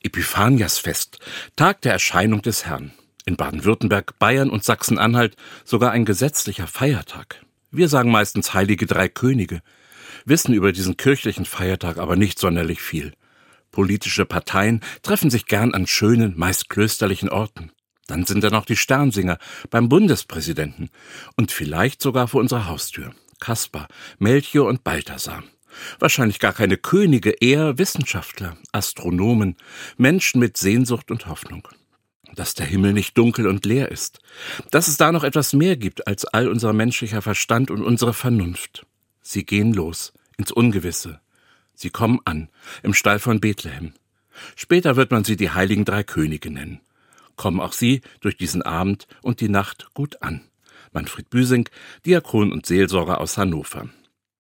Epiphaniasfest, Tag der Erscheinung des Herrn. In Baden-Württemberg, Bayern und Sachsen-Anhalt sogar ein gesetzlicher Feiertag. Wir sagen meistens Heilige Drei Könige, wissen über diesen kirchlichen Feiertag aber nicht sonderlich viel. Politische Parteien treffen sich gern an schönen, meist klösterlichen Orten. Dann sind da noch die Sternsinger beim Bundespräsidenten und vielleicht sogar vor unserer Haustür. Kaspar, Melchior und Balthasar. Wahrscheinlich gar keine Könige, eher Wissenschaftler, Astronomen, Menschen mit Sehnsucht und Hoffnung. Dass der Himmel nicht dunkel und leer ist, dass es da noch etwas mehr gibt als all unser menschlicher Verstand und unsere Vernunft. Sie gehen los, ins Ungewisse. Sie kommen an, im Stall von Bethlehem. Später wird man sie die Heiligen Drei Könige nennen. Kommen auch sie durch diesen Abend und die Nacht gut an. Manfred Büsing, Diakon und Seelsorger aus Hannover.